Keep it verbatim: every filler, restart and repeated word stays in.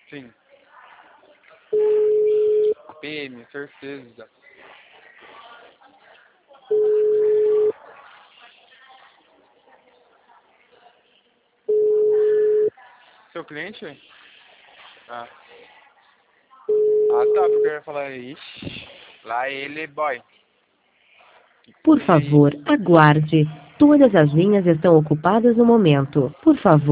Sim. P M, certeza. Seu cliente? Ah. Ah, tá, porque eu ia falar, ixi, lá ele, boy. Por E aí? favor, aguarde. Todas as linhas estão ocupadas no momento. Por favor.